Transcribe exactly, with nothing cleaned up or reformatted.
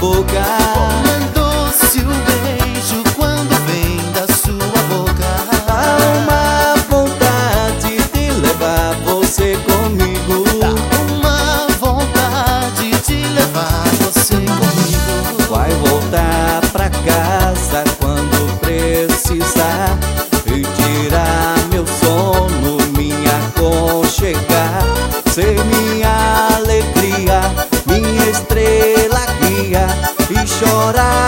boca. Como é doce o beijo quando vem da sua boca. Há uma vontade de levar você comigo. Dá uma vontade de levar você comigo. Vai voltar pra casa quando precisar e tirar meu sono, me aconchegar, ser minha alegria, minha estrela guia, e chorar